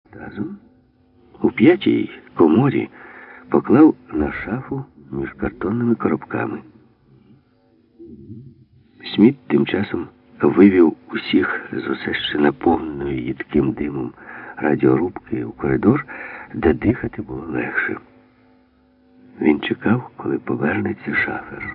Разом у 5-й коморі поклав на шафу між картонними коробками. Сміт тим часом вивів усіх з усе ще наповненої їдким димом радіорубки у коридор, де дихати було легше. Він чекав, коли повернеться Шафер.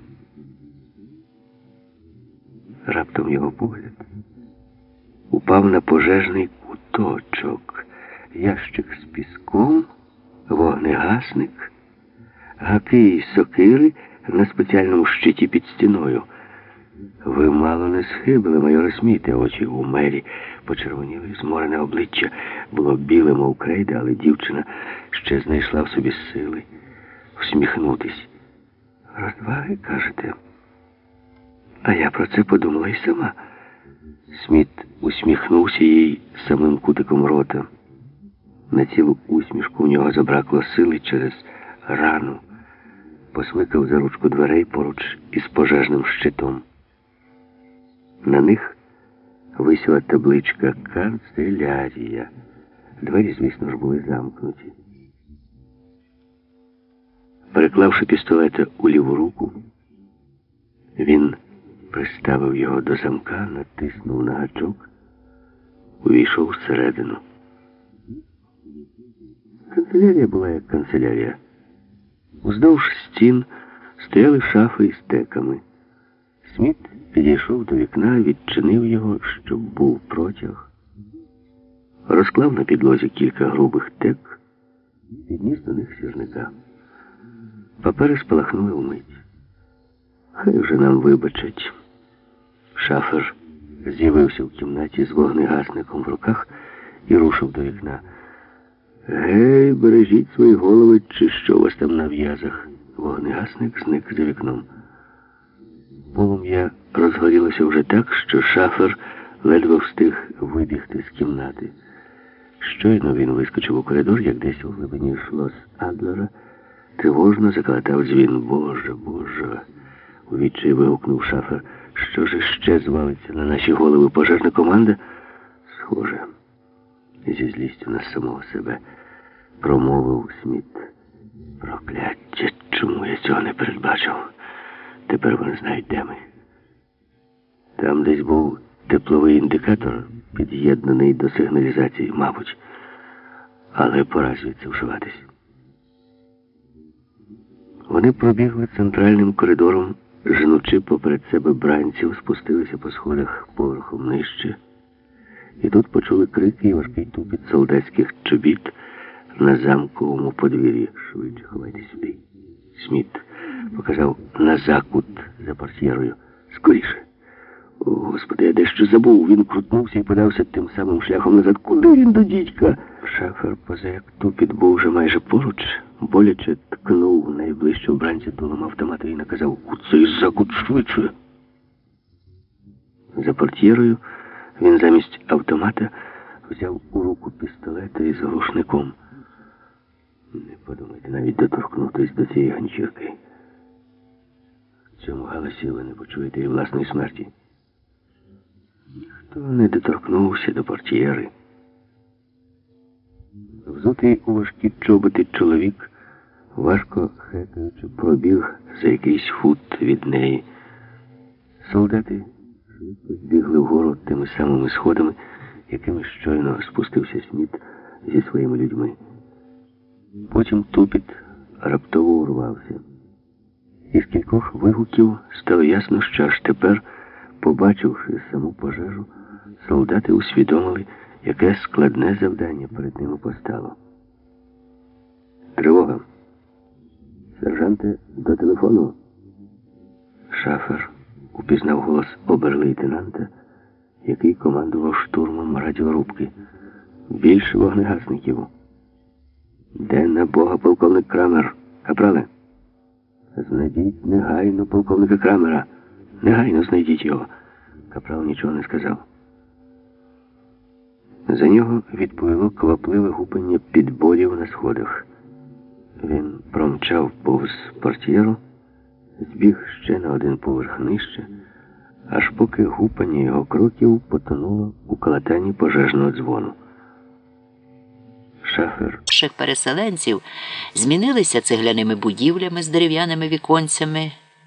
Раптом його погляд упав на пожежний куточок, ящик з піском, вогнегасник, гаки й сокири на спеціальному щиті під стіною. Ви мало не схибили, майоре Сміте. Очі у Мері почервоніли, зморене обличчя було біле, мов крейда, але дівчина ще знайшла в собі сили всміхнутись. Розваги, кажете? А я про це подумала й сама. Сміт усміхнувся їй самим кутиком рота. На цілу усмішку у нього забракло сили через рану. Посмикав за ручку дверей поруч із пожежним щитом. На них висіла табличка «Канцелярія». Двері, звісно ж, були замкнуті. Переклавши пістолета у ліву руку, він приставив його до замка, натиснув на гачок, увійшов всередину. Канцелярія була як канцелярія. Уздовж стін стояли шафи із теками. Сміт підійшов до вікна, відчинив його, щоб був протяг. Розклав на підлозі кілька грубих тек, підніс до них сірника. Папери спалахнули вмить. Хай вже нам вибачать. Шафер з'явився в кімнаті з вогнегасником в руках і рушив до вікна. «Гей, бережіть свої голови, чи що у вас там на в'язах?» Вогнегасник зник за вікном. Полум'я розгорілося вже так, що Шафер ледве встиг вибігти з кімнати. Щойно він вискочив у коридор, як десь у глибині шлос Адлера тривожно заколотав дзвін. «Боже, Боже!» – у відчаї вигукнув Шафер. «Що ж іще звалиться на наші голови пожежна команда?» «Схоже, зі злістю на самого себе», – промовив Сміт. «Прокляття, чому я цього не передбачив? Тепер вони знають, де ми». Там десь був тепловий індикатор, під'єднаний до сигналізації, мабуть. Але пора звідси вшиватись. Вони пробігли центральним коридором, женучи поперед себе бранців, спустилися по сходах поверхом нижче. І тут почули крики і важкий тупіт солдатських чобіт на замковому подвір'ї. «Швидше ховайтесь сюди». Сміт показав на закут за портьєрою. «Скоріше!» «О, Господи, я дещо забув». Він крутнувся і подався тим самим шляхом назад. «Куди він до дідька?» Шафер, поза як тупіт був вже майже поруч, боляче ткнув найближчого бранця дулом автомата і наказав: «У цей закут швидше!» За портьєрою він замість автомата взяв у руку пістолета із глушником. Не подумайте навіть доторкнутись до цієї ганчірки. В цьому галасі ви не почуєте і власної смерті. Ніхто не доторкнувся до портьєри. Взутий у важкі чоботи чоловік, важко хекаючи, пробіг за якийсь фут від неї. Солдати швидко збігли вгору тими самими сходами, якими щойно спустився Сміт зі своїми людьми. Потім тупіт раптово урвався. Із кількох вигуків стало ясно, що аж тепер, побачивши саму пожежу, солдати усвідомили, яке складне завдання перед ними постало. «Тривога! Сержанте, до телефону!» Шафер упізнав голос обер-лейтенанта, який командував штурмом радіорубки. «Більше вогнегасників!» «Де на Бога полковник Крамер? Капрале?» «Знайдіть негайно полковника Крамера! Негайно знайдіть його!» Капрал нічого не сказав. За нього відповіло квапливе гупання підборів на сходах. Він промчав повз портьєру, збіг ще на один поверх нижче, аж поки гупання його кроків потонуло у калатанні пожежного дзвону. шафер. Переселенців змінилися цегляними будівлями з дерев'яними віконцями,